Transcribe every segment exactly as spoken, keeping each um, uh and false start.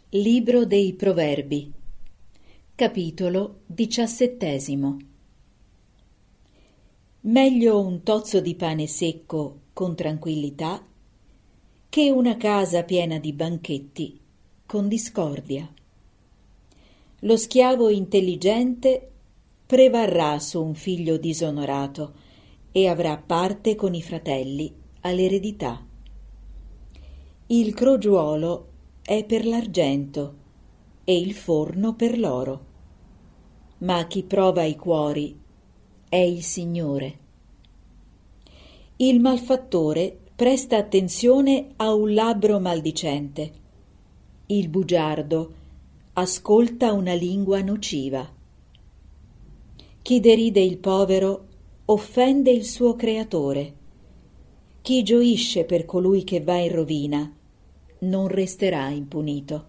Libro dei Proverbi, capitolo diciassettesimo. Meglio un tozzo di pane secco con tranquillità che una casa piena di banchetti con discordia. Lo schiavo intelligente prevarrà su un figlio disonorato e avrà parte con i fratelli all'eredità. Il crogiuolo è per l'argento e il forno per l'oro, ma chi prova i cuori è il Signore. Il malfattore presta attenzione a un labbro maldicente, il bugiardo ascolta una lingua nociva. Chi deride il povero offende il suo creatore. Chi gioisce per colui che va in rovina non resterà impunito.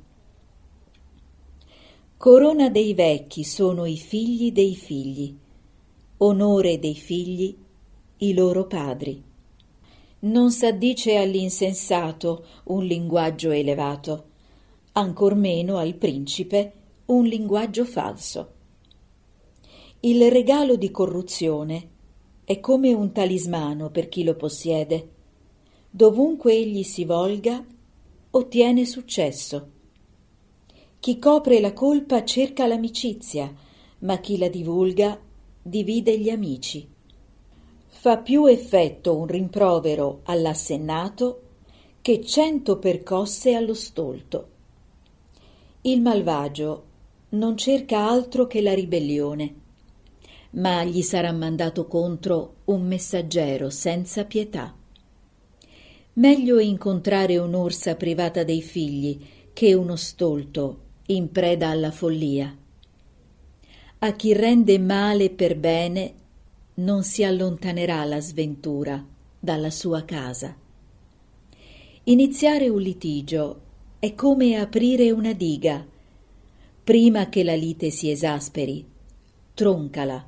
Corona dei vecchi sono i figli dei figli, onore dei figli i loro padri. Non s'addice all'insensato un linguaggio elevato, ancor meno al principe un linguaggio falso. Il regalo di corruzione è come un talismano per chi lo possiede. Dovunque egli si volga, ottiene successo. Chi copre la colpa cerca l'amicizia, ma chi la divulga divide gli amici. Fa più effetto un rimprovero all'assennato che cento percosse allo stolto. Il malvagio non cerca altro che la ribellione, ma gli sarà mandato contro un messaggero senza pietà. Meglio incontrare un'orsa privata dei figli che uno stolto in preda alla follia. A chi rende male per bene non si allontanerà la sventura dalla sua casa. Iniziare un litigio è come aprire una diga. Prima che la lite si esasperi, troncala.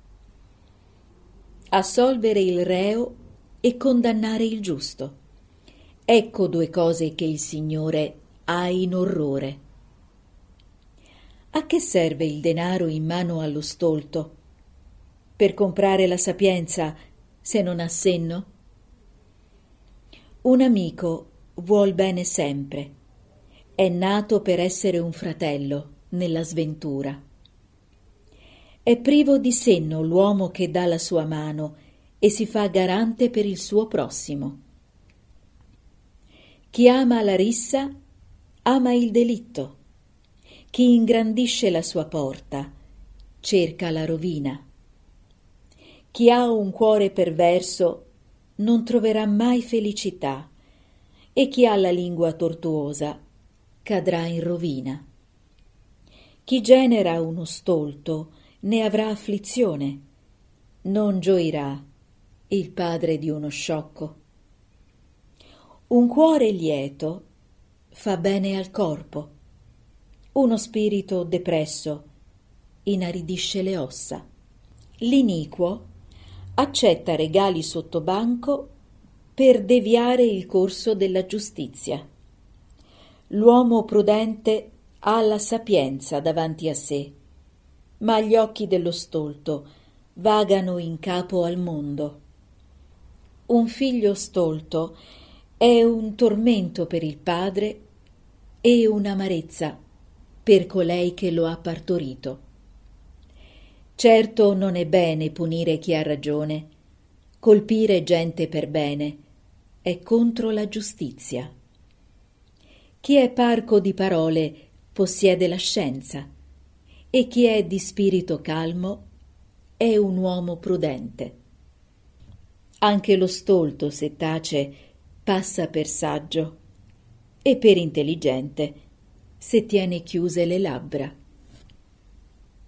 Assolvere il reo e condannare il giusto. Ecco due cose che il Signore ha in orrore. A che serve il denaro in mano allo stolto? Per comprare la sapienza se non ha senno? Un amico vuol bene sempre. È nato per essere un fratello nella sventura. È privo di senno l'uomo che dà la sua mano e si fa garante per il suo prossimo. Chi ama la rissa ama il delitto. Chi ingrandisce la sua porta cerca la rovina. Chi ha un cuore perverso non troverà mai felicità e chi ha la lingua tortuosa cadrà in rovina. Chi genera uno stolto ne avrà afflizione, non gioirà il padre di uno sciocco. Un cuore lieto fa bene al corpo, uno spirito depresso inaridisce le ossa. L'iniquo accetta regali sotto banco per deviare il corso della giustizia. L'uomo prudente ha la sapienza davanti a sé, ma gli occhi dello stolto vagano in capo al mondo. Un figlio stolto è un tormento per il padre e un'amarezza per colei che lo ha partorito. Certo non è bene punire chi ha ragione, colpire gente per bene è contro la giustizia. Chi è parco di parole possiede la scienza e chi è di spirito calmo è un uomo prudente. Anche lo stolto, se tace, passa per saggio, e per intelligente se tiene chiuse le labbra.